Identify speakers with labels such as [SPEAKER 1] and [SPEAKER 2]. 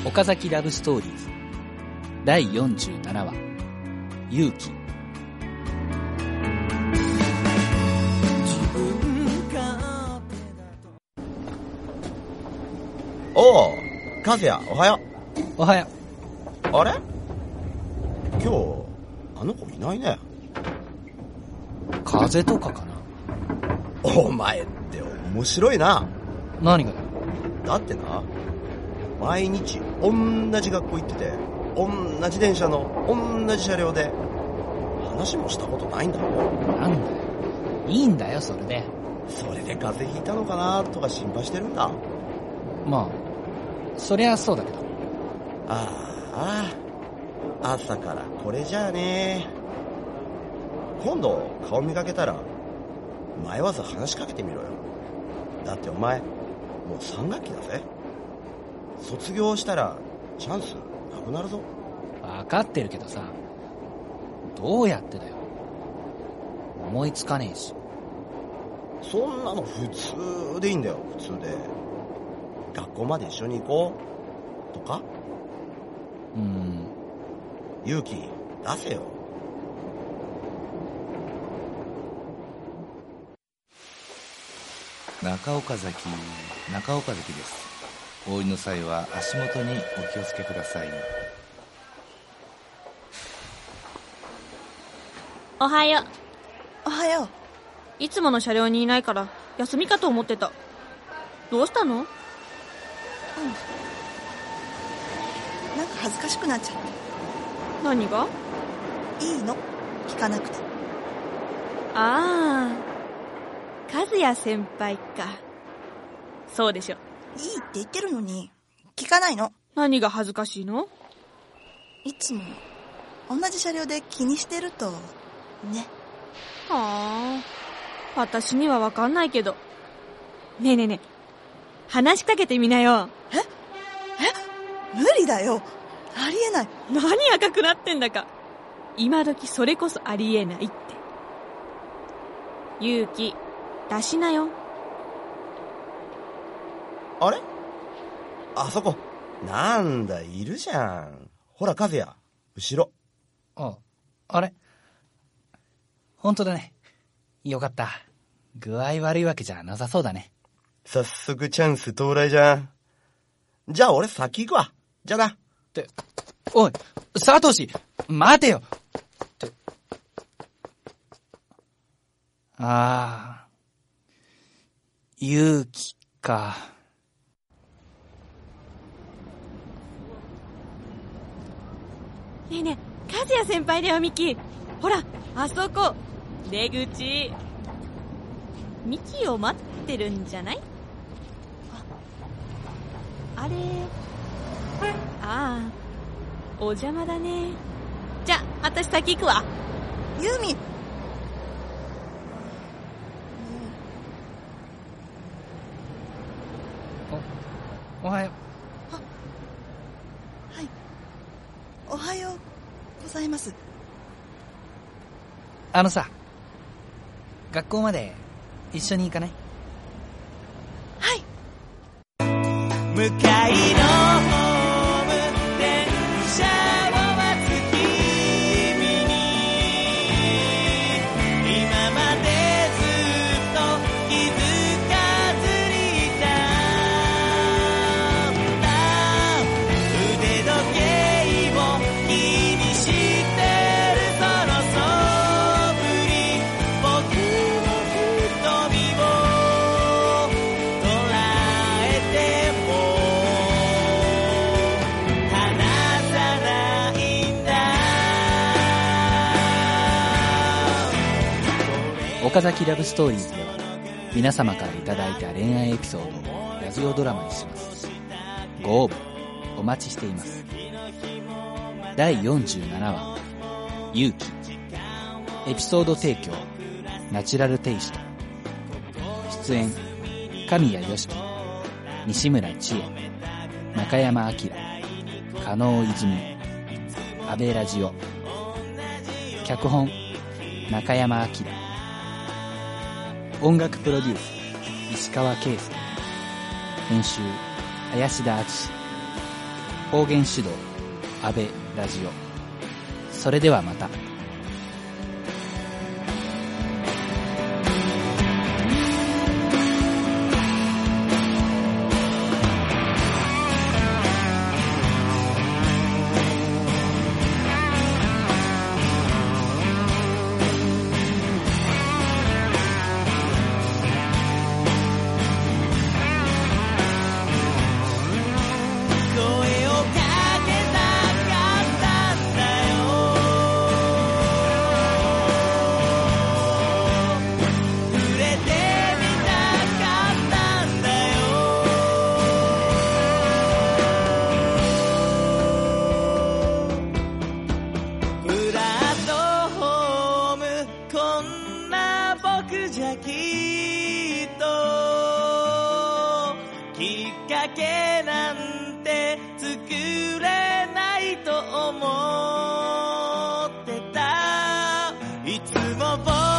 [SPEAKER 1] 岡崎ラブストーリーズ第47話勇気。
[SPEAKER 2] おう、和也、おはよ
[SPEAKER 1] おはよ
[SPEAKER 2] う。あれ、今日あの子いないね。
[SPEAKER 1] 風邪とかかな。
[SPEAKER 2] お前って面白いな。
[SPEAKER 1] 何がだよ。
[SPEAKER 2] だってな、毎日同じ学校行ってて、同じ電車の同じ車両で話もしたことないんだろ。
[SPEAKER 1] なんだよ、いいんだよそれで。
[SPEAKER 2] それで風邪ひいたのかなとか心配してるんだ。
[SPEAKER 1] まあそりゃそうだけど。
[SPEAKER 2] ああ、朝からこれじゃあね。今度顔見かけたら迷わず話しかけてみろよ。だってお前もう3学期だぜ。卒業したらチャンスなくなるぞ。
[SPEAKER 1] 分かってるけどさ、どうやってだよ。思いつかねえし。
[SPEAKER 2] そんなの普通でいいんだよ。普通で学校まで一緒に行こうとか。勇気出せよ。
[SPEAKER 3] 中岡崎です。お降りの際は足元にお気をつけください。
[SPEAKER 4] おはよう。
[SPEAKER 5] おはよう。
[SPEAKER 4] いつもの車両にいないから休みかと思ってた。どうしたの？
[SPEAKER 5] なんか恥ずかしくなっちゃった。
[SPEAKER 4] 何が？
[SPEAKER 5] いいの？聞かなくて。
[SPEAKER 4] ああ、和也先輩か。そうでしょ。
[SPEAKER 5] いいって言ってるのに聞かないの。
[SPEAKER 4] 何が恥ずかしいの？
[SPEAKER 5] いつも同じ車両で気にしてるとね。
[SPEAKER 4] はあ、私には分かんないけど。ねえねえねえ、話しかけてみなよ。
[SPEAKER 5] 無理だよ。ありえない。
[SPEAKER 4] 何赤くなってんだか。今時それこそありえないって。勇気出しなよ。
[SPEAKER 2] あれ、あそこなんだ、いるじゃん。ほら和也、後ろ。
[SPEAKER 1] あれ、本当だね。よかった。具合悪いわけじゃなさそうだね。
[SPEAKER 2] 早速チャンス到来じゃん。じゃあ俺先行くわ。じゃあな。って、
[SPEAKER 1] おい佐藤氏、待てよって。勇気か。
[SPEAKER 4] ねえねえ、和也先輩だよミキ。ほらあそこ出口。ミキを待ってるんじゃない？あれ、ああ、お邪魔だね。じゃあ私先行くわ。
[SPEAKER 5] ユーミン。
[SPEAKER 1] おはよ
[SPEAKER 5] はい、おはようございます。
[SPEAKER 1] さ、学校まで一緒に行かない？
[SPEAKER 5] はい。
[SPEAKER 6] 向かいのホーム電車を待つ君に、今までずっと気づかずにいたんだ。腕時計を気にしてるそのそぶり、僕の瞳を捉えても離さないんだ。
[SPEAKER 1] 岡崎ラブストーリーズでは皆様からいただいた恋愛エピソードをラジオドラマにします。ご応募お待ちしています。第47話勇気。エピソード提供ナチュラルテイスト。出演神谷よしき、西村千恵、中山明、加納泉、安倍ラジオ。脚本中山明。音楽プロデュース石川圭介。編集林田敦史。 方言指導安倍ラジオ。それではまた。
[SPEAKER 6] じゃきっときっかけなんて作れないと思ってた。いつも僕